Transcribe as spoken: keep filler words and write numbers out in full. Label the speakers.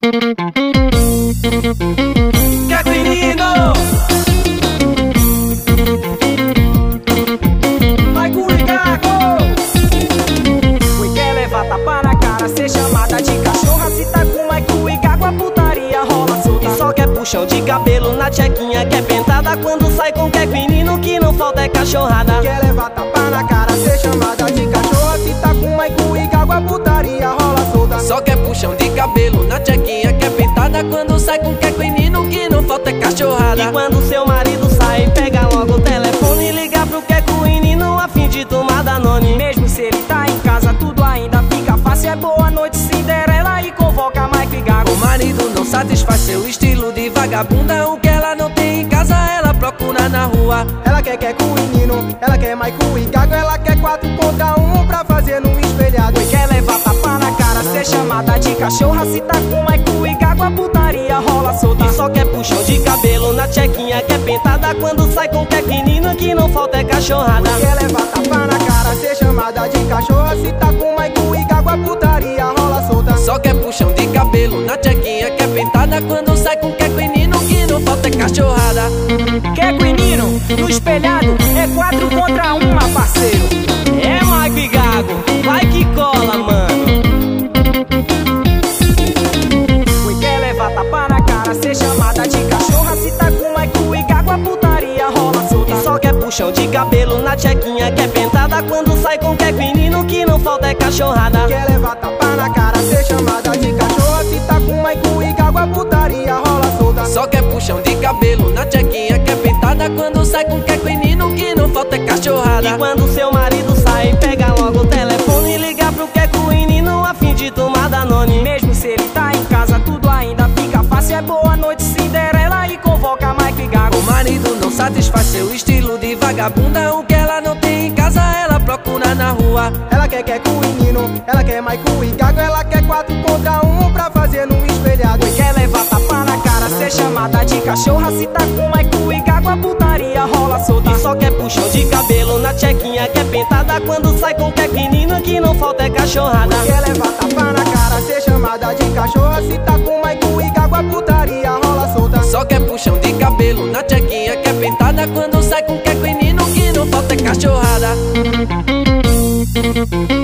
Speaker 1: Quer menino? Vai com o Ricardo. Fui quer levar tapa na cara, ser chamada de cachorra. Se tá com Maico e Gago, a putaria rola solta. E só quer puxão de cabelo na tchequinha, quer pentada. Quando sai com quer menino, que não falta é cachorrada.
Speaker 2: Quer levar tapa na cara, ser chamada de cachorra. Se tá com Maico e Gago, a putaria rola solta.
Speaker 1: Só quer puxão de cabelo na tchequinha, quer pentada. Quando sai com quer menino, que não falta é cachorrada. E quando seu marido sai, pega logo o telefone e liga pro queco menino a fim de tomar Danone.
Speaker 3: Mesmo se ele tá em casa, tudo ainda fica fácil. É boa noite, Cinderela, e convoca Maico e Gago.
Speaker 1: O marido não satisfaz seu estilo de vagabunda. O que ela não tem em casa, ela procura na rua.
Speaker 2: Ela quer quer com o menino, ela quer Maico e Gago. Ela quer quatro contra um pra fazer no espelhado.
Speaker 3: E quer levar tapa na cara, ser chamada de cachorra. Se tá com Maico e Gago, a putaria rola solta.
Speaker 1: E só quer puxão de cabelo na tchequinha, quer pentada. Quando sai com quer menino, que não falta é cachorrada.
Speaker 2: Quer levar tapa na cara, ser chamada de cachorra. Se tá com Maico e Gago, a putaria rola solta.
Speaker 1: Só quer puxão de cabelo na tchequinha, quer pentada. Quando sai com quer menino, que não falta é cachorrada.
Speaker 3: Quer menino, no espelhado, é quatro contra uma, parceiro.
Speaker 1: É Maico e Gago, vai que cola, mano.
Speaker 3: Fui quer levar tapa na cara, ser chamada de cachorra. Se tá com Maico e Gago, a putaria rola solta.
Speaker 1: E só quer puxão de cabelo na tchequinha, quer pentada. Quando sai com quer menino, que não falta é cachorrada.
Speaker 2: Quer levar tapa na cara, ser chamada de cachorra. Se tá com Maico e Gago, a putaria rola solta.
Speaker 1: Só quer puxão de cabelo na tchequinha, quer pentada. Quando sai com quer menino, que não falta é cachorrada. E quando seu marido sai, pega logo o telefone e liga pro queco menino a fim de tomar Danone.
Speaker 3: Mesmo se ele tá em casa, tudo ainda fica fácil. É boa noite, Cinderela, e convoca Maico e Gago.
Speaker 1: O marido não satisfaz seu estilo de vagabunda. O que ela não tem em casa, ela procura na rua.
Speaker 2: Ela quer quer com o menino, ela quer Maico e Gago. Ela quer quatro contra um pra fazer no espelhado.
Speaker 3: E quer levar tapa na cara, ser chamada de cachorra. Se tá com Maico e Gago, a putaria rola solta.
Speaker 1: E só quer puxão de cabelo na tchequinha, quer pentada. Quando sai com quer menino, que não falta é cachorrada.
Speaker 2: Quer levar tapa na cara, ser chamada de cachorra. Se tá com Maico e Gago, a putaria rola solta.
Speaker 1: Só quer puxão de cabelo na tchequinha, quer pentada. Quando sai com quer menino, que não falta é cachorrada.